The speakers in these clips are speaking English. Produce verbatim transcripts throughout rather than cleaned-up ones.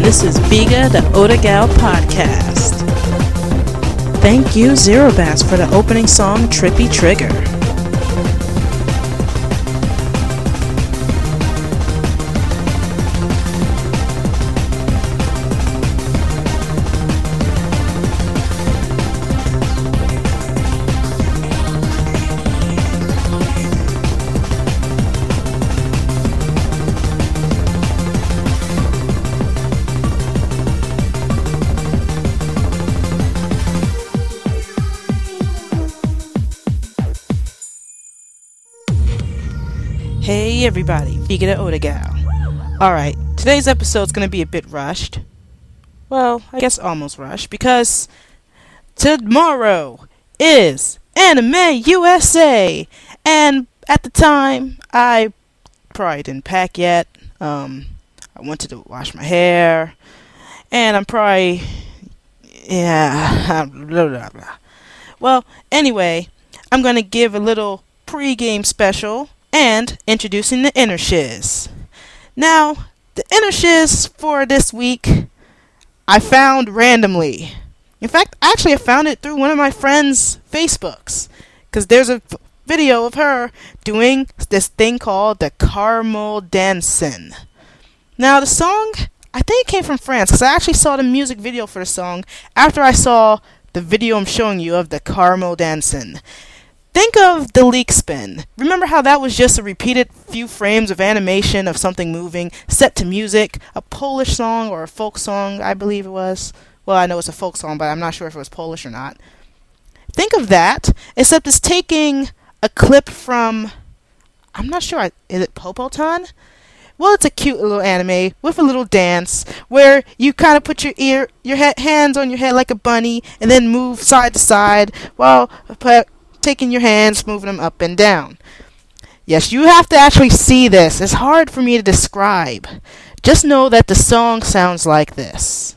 and this is Biga the Otagal podcast. Thank you, Zero Bass, for the opening song, Trippy Trigger. Hey everybody, Biga the Otagal. Alright, today's episode's gonna be a bit rushed. Well, I guess almost rushed, because tomorrow is Anime U S A! And at the time, I probably didn't pack yet. Um, I wanted to wash my hair, and I'm probably, yeah, blah, blah, blah. Well, anyway, I'm gonna give a little pre-game special and introducing the inner shiz. Now, the inner shiz for this week, I found randomly. In fact, actually I found it through one of my friend's Facebooks, because there's a f- video of her doing this thing called the Caramel Dancin'. Now, the song, I think it came from France, because I actually saw the music video for the song after I saw the video I'm showing you of the Caramel Dancin'. Think of the leak spin. Remember how that was just a repeated few frames of animation of something moving, set to music, a Polish song or a folk song, I believe it was. Well, I know it's a folk song, but I'm not sure if it was Polish or not. Think of that, except it's taking a clip from, I'm not sure, is it Popotan? Well, it's a cute little anime with a little dance where you kind of put your ear, your he- hands on your head like a bunny and then move side to side while put taking your hands, moving them up and down. Yes, you have to actually see this. It's hard for me to describe. Just know that the song sounds like this.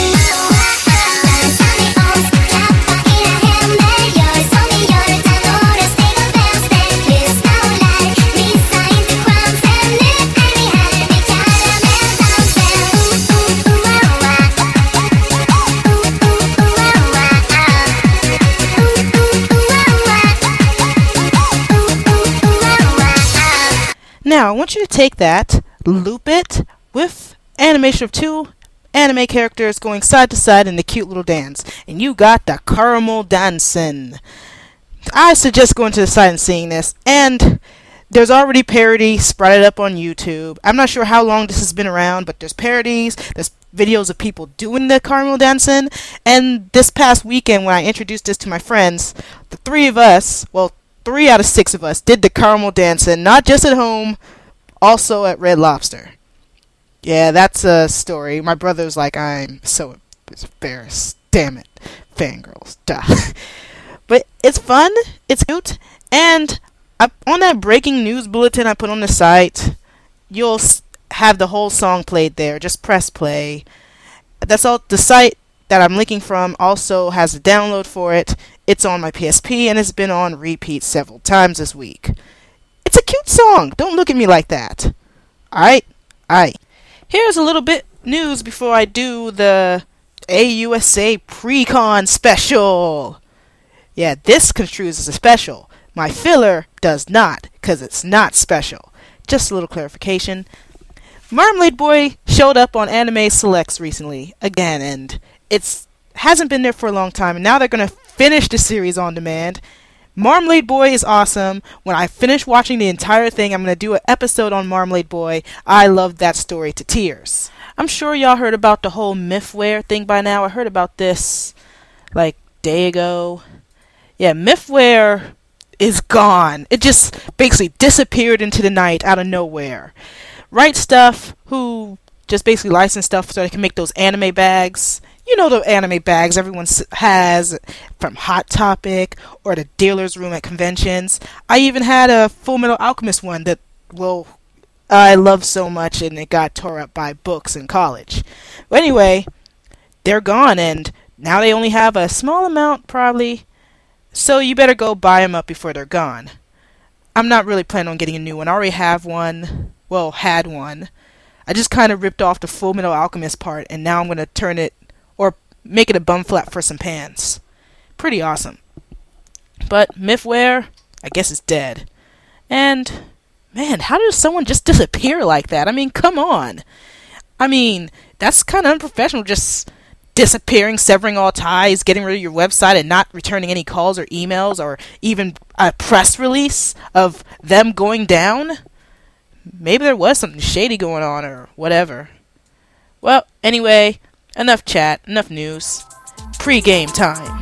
Now, I want you to take that, loop it with animation of two anime characters going side to side in the cute little dance. And you got the Caramel Dancin'. I suggest going to the site and seeing this. And there's already parody sprouted up on YouTube. I'm not sure how long this has been around, but there's parodies, there's videos of people doing the Caramel Dancin'. And this past weekend when I introduced this to my friends, the three of us, well, Three out of six of us did the Caramel Dancin', not just at home, also at Red Lobster. Yeah, that's a story. My brother's like, I'm so embarrassed. Damn it. Fangirls. Duh. But it's fun. It's cute. And I, on that breaking news bulletin I put on the site, you'll have the whole song played there. Just press play. That's all. The site that I'm linking from also has a download for it. It's on my P S P, and it's been on repeat several times this week. It's a cute song. Don't look at me like that. Alright? Alright. Here's a little bit news before I do the A U S A Pre-Con special. Yeah, this construes as a special. My filler does not, because it's not special. Just a little clarification. Marmalade Boy showed up on Anime Selects recently, again, and it's hasn't been there for a long time, and now they're going to finish the series on demand. Marmalade Boy is awesome. When I finish watching the entire thing, I'm going to do an episode on Marmalade Boy. I loved that story to tears. I'm sure y'all heard about the whole Mythware thing by now. I heard about this like a day ago. Yeah, Mythware is gone. It just basically disappeared into the night out of nowhere. Right Stuff, who just basically license stuff so they can make those anime bags. You know the anime bags everyone has from Hot Topic or the dealer's room at conventions. I even had a Full Metal Alchemist one that, well, I love so much and it got tore up by books in college. But anyway, they're gone and now they only have a small amount probably. So you better go buy them up before they're gone. I'm not really planning on getting a new one. I already have one. Well, had one. I just kind of ripped off the Full Metal Alchemist part, and now I'm going to turn it, or make it a bum flap for some pants. Pretty awesome. But Mythware, I guess it's dead. And, man, how does someone just disappear like that? I mean, come on. I mean, that's kind of unprofessional, just disappearing, severing all ties, getting rid of your website, and not returning any calls or emails, or even a press release of them going down. Maybe there was something shady going on, or whatever. Well, anyway, enough chat, enough news. Pre-game time.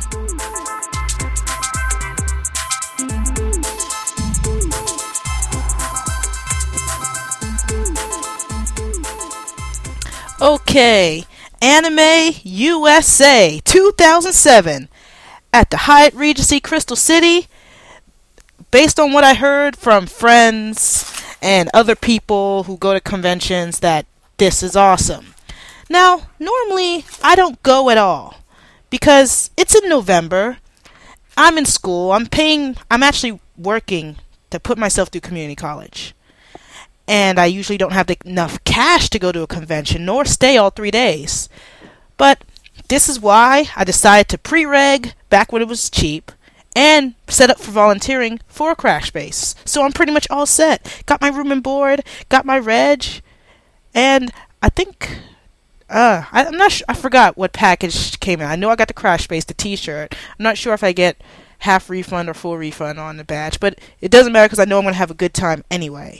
Okay, Anime U S A two thousand seven at the Hyatt Regency Crystal City. Based on what I heard from friends and other people who go to conventions, that this is awesome. Now, normally I don't go at all because it's in November. I'm in school. I'm paying. I'm actually working to put myself through community college. And I usually don't have the, enough cash to go to a convention, nor stay all three days. But this is why I decided to pre-reg back when it was cheap, and set up for volunteering for a crash base. So I'm pretty much all set. Got my room and board, got my reg, and I think, uh, I, I'm not sure, I forgot what package came in. I know I got the crash base, the t-shirt. I'm not sure if I get half refund or full refund on the badge, but it doesn't matter because I know I'm going to have a good time anyway.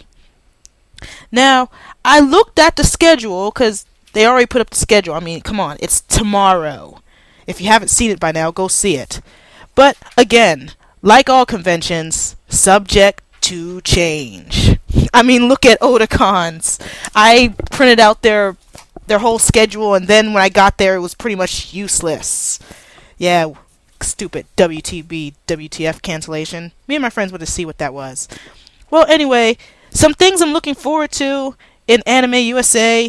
Now, I looked at the schedule because they already put up the schedule. I mean, come on, it's tomorrow. If you haven't seen it by now, go see it. But again, like all conventions, subject to change. I mean, look at Otacon's. I printed out their their whole schedule, and then when I got there, it was pretty much useless. Yeah, stupid W T B, W T F cancellation. Me and my friends went to see what that was. Well, anyway, some things I'm looking forward to in Anime U S A.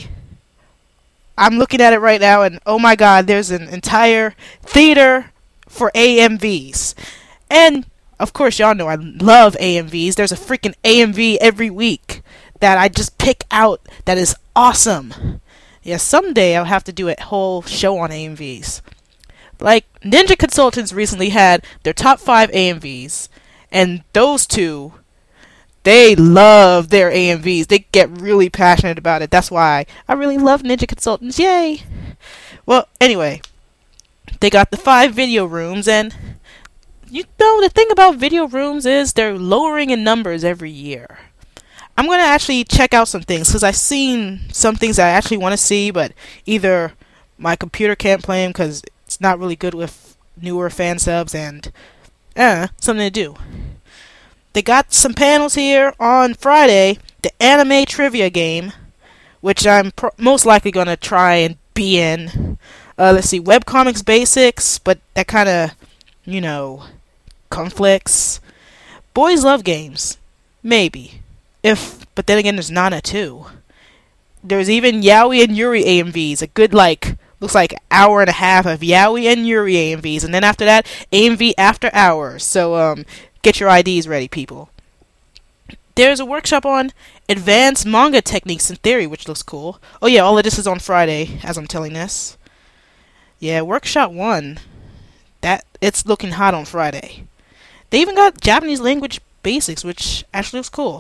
I'm looking at it right now, and oh my god, there's an entire theater for A M Vs. And, of course, y'all know I love A M Vs. There's a freaking A M V every week that I just pick out that is awesome. Yeah, someday I'll have to do a whole show on A M Vs. Like, Ninja Consultants recently had their top five A M Vs, and those two, they love their A M Vs. They get really passionate about it. That's why I really love Ninja Consultants. Yay! Well, anyway, they got the five video rooms, and you know, the thing about video rooms is they're lowering in numbers every year. I'm going to actually check out some things, because I've seen some things I actually want to see, but either my computer can't play them because it's not really good with newer fan subs, and eh, something to do. They got some panels here on Friday, the anime trivia game, which I'm pro- most likely going to try and be in. Uh, let's see, webcomics basics, but that kind of, you know, conflicts. Boys love games. Maybe. If, but then again, there's Nana too. There's even Yaoi and Yuri A M Vs, a good, like, looks like hour and a half of Yaoi and Yuri A M Vs, and then after that, A M V After Hours. So, um, get your I Ds ready, people. There's a workshop on advanced manga techniques and theory, which looks cool. Oh yeah, all of this is on Friday, as I'm telling this. Yeah, workshop one. That, it's looking hot on Friday. They even got Japanese language basics, which actually looks cool.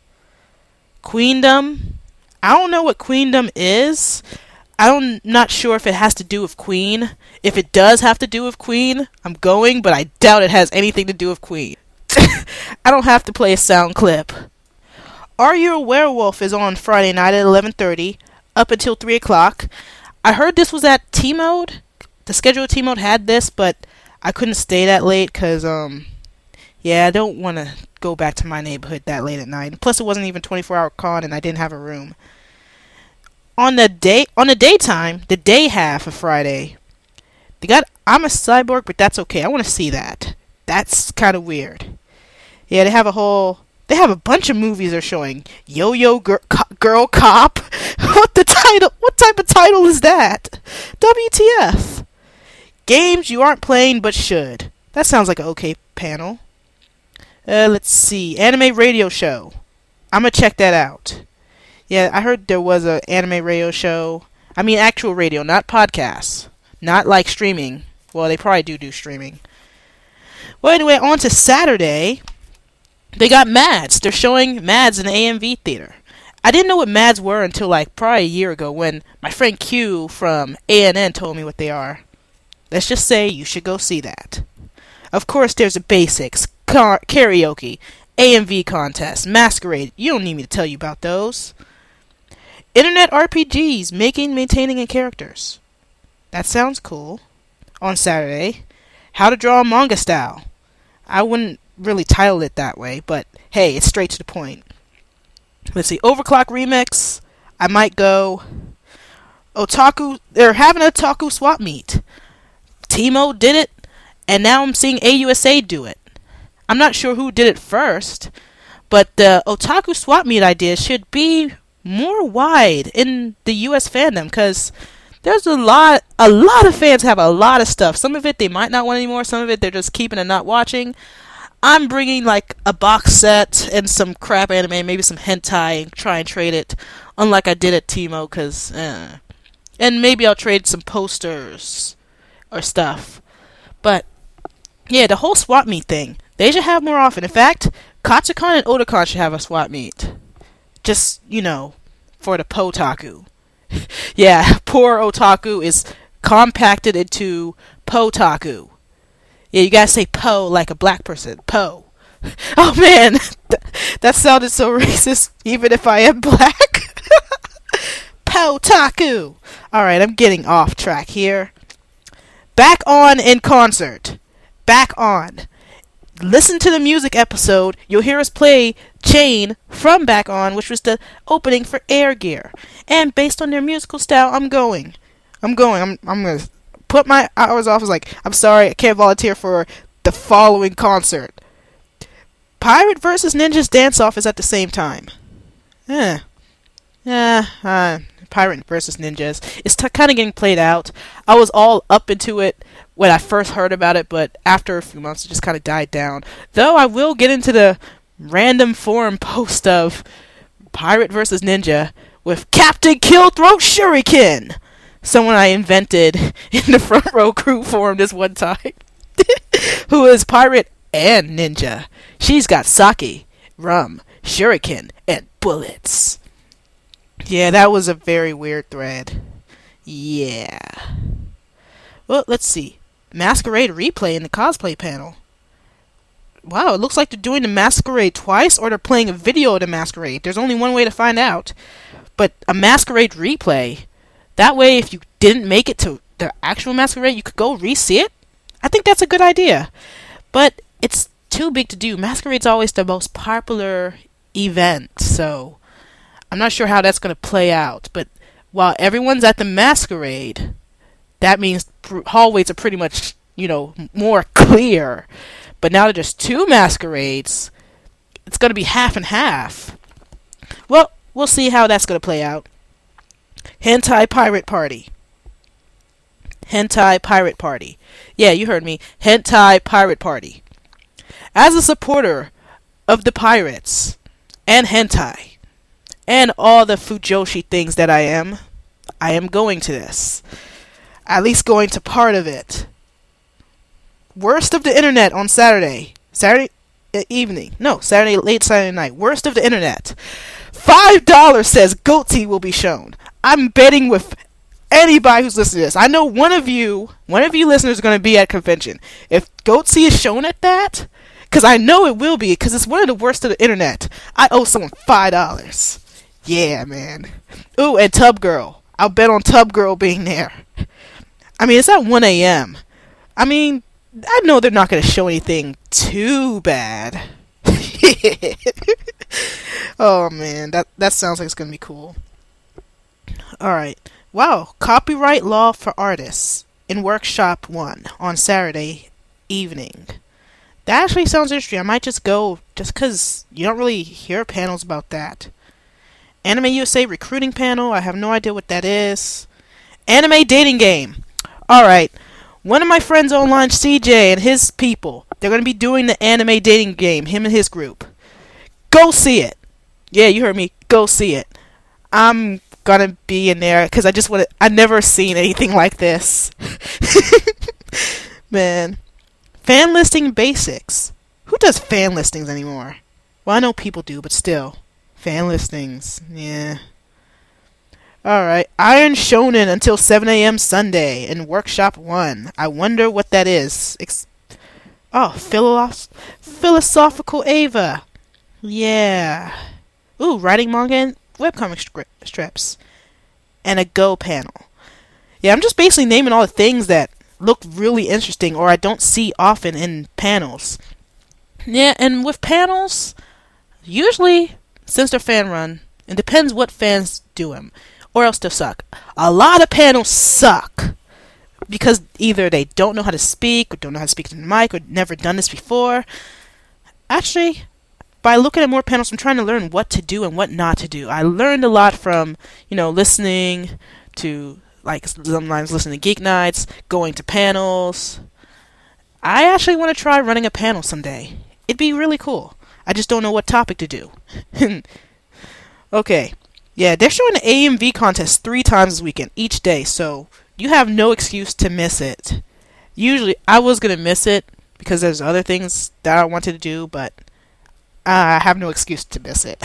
Queendom. I don't know what Queendom is. I'm not sure if it has to do with Queen. If it does have to do with Queen, I'm going, but I doubt it has anything to do with Queen. I don't have to play a sound clip. Are You a Werewolf is on Friday night at eleven thirty, up until three o'clock. I heard this was at T-Mode. The schedule of T-Mode had this, but I couldn't stay that late because, um, yeah, I don't want to go back to my neighborhood that late at night. Plus, it wasn't even twenty-four hour con, and I didn't have a room. On the day, on the daytime, the day half of Friday, they got I'm a Cyborg, but that's okay. I want to see that. That's kind of weird. Yeah, they have a whole, they have a bunch of movies they're showing. Yo-Yo Gir- Co- Girl Cop. What the title? What type of title is that? W T F. Games you aren't playing but should. That sounds like an okay panel. Uh, let's see. Anime radio show. I'm gonna check that out. Yeah, I heard there was a anime radio show. I mean, actual radio, not podcasts. Not like streaming. Well, they probably do do streaming. Well, anyway, on to Saturday. They got Mads. They're showing Mads in the A M V theater. I didn't know what Mads were until like probably a year ago when my friend Q from A N N told me what they are. Let's just say you should go see that. Of course, there's the basics. Car- karaoke. A M V contest. Masquerade. You don't need me to tell you about those. Internet R P Gs. Making, maintaining, and characters. That sounds cool. On Saturday. How to draw manga style. I wouldn't really title it that way, but hey, it's straight to the point. Let's see. Overclock remix. I might go. Otaku. They're having a otaku swap meet. Teemo did it, and now I'm seeing A U S A do it. I'm not sure who did it first, but the otaku swap meet idea should be more wide in the U S fandom, because there's a lot, a lot of fans have a lot of stuff. Some of it they might not want anymore. Some of it they're just keeping and not watching. I'm bringing like a box set and some crap anime, maybe some hentai, and try and trade it, unlike I did at Teemo, because, eh. And maybe I'll trade some posters or stuff. But yeah, the whole swap meet thing, they should have more often. In fact, Katsucon and Otakon should have a swap meet. Just, you know, for the Potaku. Yeah, poor Otaku is compacted into Potaku. Yeah, you gotta say Po like a black person. Po. Oh man, Th- that sounded so racist, even if I am black. Potaku. Alright, I'm getting off track here. Back on in concert. Back on. Listen to the music episode. You'll hear us play Chain from Back On, which was the opening for Air Gear. And based on their musical style, I'm going. I'm going. I'm I'm gonna put my hours off. I was like, I'm sorry, I can't volunteer for the following concert. Pirate versus Ninjas Dance Off is at the same time. Yeah. Yeah. Uh, Pirate versus Ninjas. It's t- kind of getting played out. I was all up into it when I first heard about it, but after a few months it just kind of died down. Though I will get into the random forum post of Pirate versus Ninja with Captain Killthroat Shuriken, someone I invented in the Front Row Crew forum this one time, who is pirate and ninja. She's got sake, rum, shuriken, and bullets. Yeah, that was a very weird thread. Yeah. Well, let's see. Masquerade replay in the cosplay panel. Wow, it looks like they're doing the Masquerade twice, or they're playing a video of the Masquerade. There's only one way to find out. But a Masquerade replay, that way if you didn't make it to the actual Masquerade, you could go re-see it. I think that's a good idea. But it's too big to do. Masquerade's always the most popular event, so I'm not sure how that's going to play out. But while everyone's at the Masquerade, that means pr- hallways are pretty much, you know, more clear. But now that there's two Masquerades, it's going to be half and half. Well, we'll see how that's going to play out. Hentai Pirate Party. Hentai Pirate Party. Yeah, you heard me. Hentai Pirate Party. As a supporter of the pirates and hentai and all the fujoshi things that I am, I am going to this. At least going to part of it. Worst of the internet on Saturday. Saturday evening. No, Saturday, late Saturday night. Worst of the internet. Five dollars says Goatee will be shown. I'm betting with anybody who's listening to this. I know one of you, one of you listeners is going to be at convention. If Goatee is shown at that, because I know it will be, because it's one of the worst of the internet, I owe someone five dollars. Yeah, man. Ooh, and Tub Girl. I'll bet on Tub Girl being there. I mean, it's at one a.m. I mean, I know they're not going to show anything too bad. Oh, man. That, that sounds like it's going to be cool. Alright. Wow. Copyright law for artists in Workshop one on Saturday evening. That actually sounds interesting. I might just go just because you don't really hear panels about that. Anime U S A recruiting panel. I have no idea what that is. Anime dating game. Alright. One of my friends online, C J, and his people, they're going to be doing the anime dating game, him and his group. Go see it. Yeah, you heard me. Go see it. I'm gonna be in there because I just want to. I never seen anything like this. Man, fan listing basics. Who does fan listings anymore? Well, I know people do, but still, fan listings. Yeah. All right, Iron Shonen until seven a m Sunday in Workshop One. I wonder what that is. Ex- oh, philos- philosophical Ava. Yeah. Ooh, writing manga and webcomic stri- strips. And a Go panel. Yeah, I'm just basically naming all the things that look really interesting or I don't see often in panels. Yeah, and with panels, usually, since they're fan run, it depends what fans do them, or else they'll suck. A lot of panels suck because either they don't know how to speak, or don't know how to speak to the mic, or never done this before. Actually, by looking at more panels, I'm trying to learn what to do and what not to do. I learned a lot from, you know, listening to, like, sometimes listening to Geek Nights, going to panels. I actually want to try running a panel someday. It'd be really cool. I just don't know what topic to do. Okay. Yeah, they're showing the A M V contest three times this weekend, each day, so you have no excuse to miss it. Usually, I was going to miss it because there's other things that I wanted to do, but I have no excuse to miss it.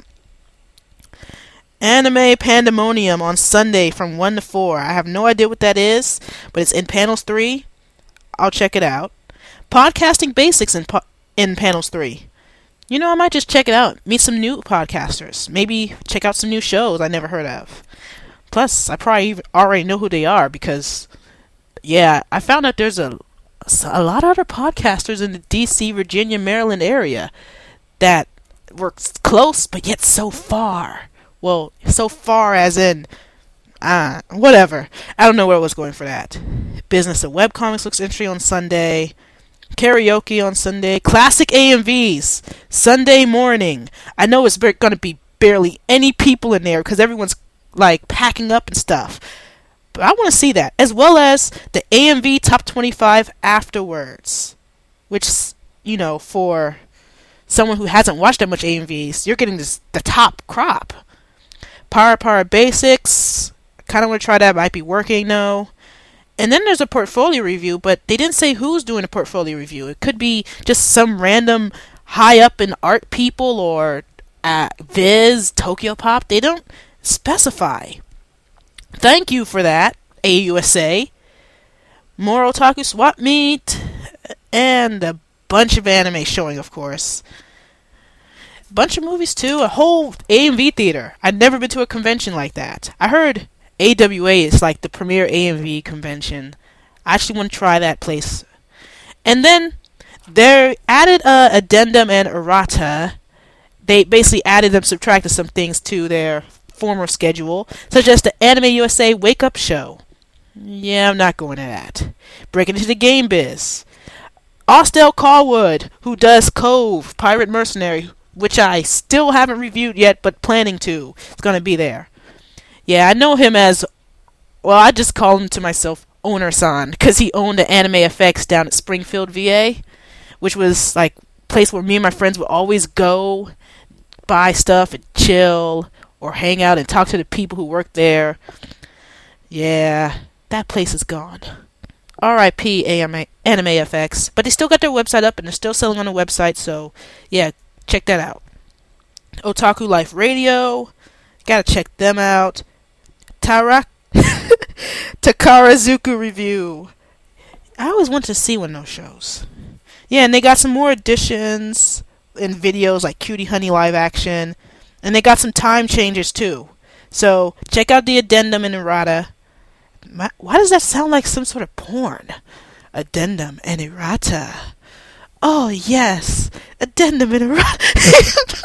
Anime Pandemonium on Sunday from one to four. I have no idea what that is, but it's in Panels three. I'll check it out. Podcasting Basics in, po- in Panels three. You know, I might just check it out. Meet some new podcasters. Maybe check out some new shows I never heard of. Plus, I probably even already know who they are because, yeah, I found out there's a, a lot of other podcasters in the D C, Virginia, Maryland area that were close but yet so far. Well, so far as in, uh, whatever. I don't know where I was going for that. Business of Webcomics looks interesting on Sunday. Karaoke on Sunday. Classic A M Vs. Sunday morning. I know it's going to be barely any people in there because everyone's like packing up and stuff. But I want to see that. As well as the A M V Top twenty-five afterwards. Which, you know, for someone who hasn't watched that much A M Vs, you're getting this, the top crop. Power Power Basics. I kind of want to try that. Might be working though. And then there's a portfolio review, but they didn't say who's doing a portfolio review. It could be just some random high up in art people or uh, Viz, Tokyo Pop. They don't specify. Thank you for that, A U S A. More Otaku Swap Meet, and a bunch of anime showing, of course. Bunch of movies too. A whole A M V theater. I'd never been to a convention like that. I heard A W A is like the premier A M V convention. I actually want to try that place. And then they added a addendum and errata. They basically added and subtracted some things to their former schedule, such as the Anime U S A Wake Up Show. Yeah, I'm not going to that. Breaking into the game biz. Austell Callwood, who does Cove, Pirate Mercenary, which I still haven't reviewed yet, but planning to. It's going to be there. Yeah, I know him as, well, I just call him to myself Owner-san, because he owned the Anime F X down at Springfield, V A, which was like a place where me and my friends would always go, buy stuff and chill, or hang out and talk to the people who worked there. Yeah, that place is gone. R I P Anime F X, but they still got their website up and they're still selling on the website, so yeah, check that out. Otaku Life Radio, gotta check them out. Tarak Takarazuku Review. I always want to see one of those shows. Yeah, and they got some more additions in videos like Cutie Honey live action, and they got some time changes too. So check out the addendum and errata. Why does that sound like some sort of porn? Addendum and errata. Oh yes, addendum and errata.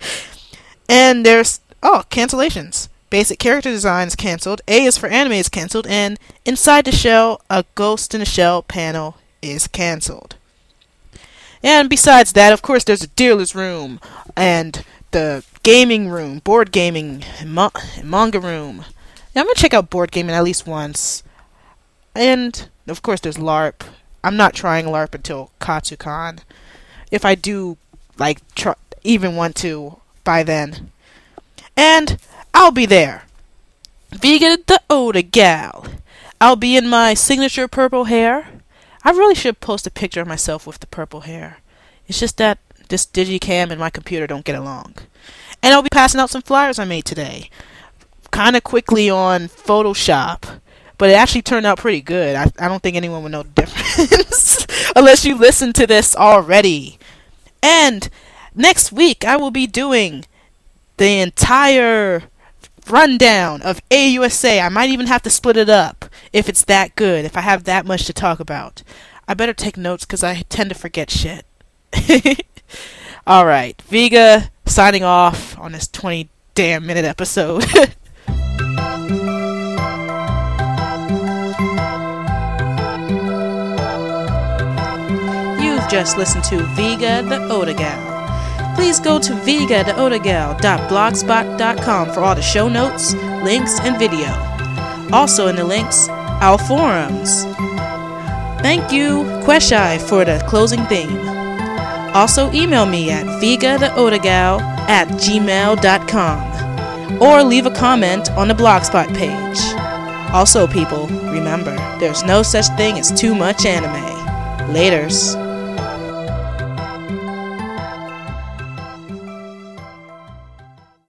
And there's oh cancellations. Basic character design is canceled. A is for anime is canceled, and Inside the Shell, a Ghost in the Shell panel is canceled. And besides that, of course, there's a dealer's room and the gaming room, board gaming, ma- manga room. Now, I'm gonna check out board gaming at least once. And of course, there's LARP. I'm not trying LARP until Katsucon. If I do, like, tr- even want to by then. And I'll be there. Vega the Oda Gal. I'll be in my signature purple hair. I really should post a picture of myself with the purple hair. It's just that this Digicam and my computer don't get along. And I'll be passing out some flyers I made today. Kind of quickly on Photoshop. But it actually turned out pretty good. I, I don't think anyone would know the difference. Unless you listen to this already. And next week I will be doing the entire rundown of A U S A. I might even have to split it up if it's that good, if I have that much to talk about. I better take notes because I tend to forget shit. Alright, Vega signing off on this twenty damn minute episode. You've just listened to Vega the Oda Gal. Please go to vega the oda gal dot blogspot dot com for all the show notes, links, and video. Also in the links, our forums. Thank you, Queshai, for the closing theme. Also email me at vega the oda gal at gmail dot com or leave a comment on the Blogspot page. Also, people, remember, there's no such thing as too much anime. Laters.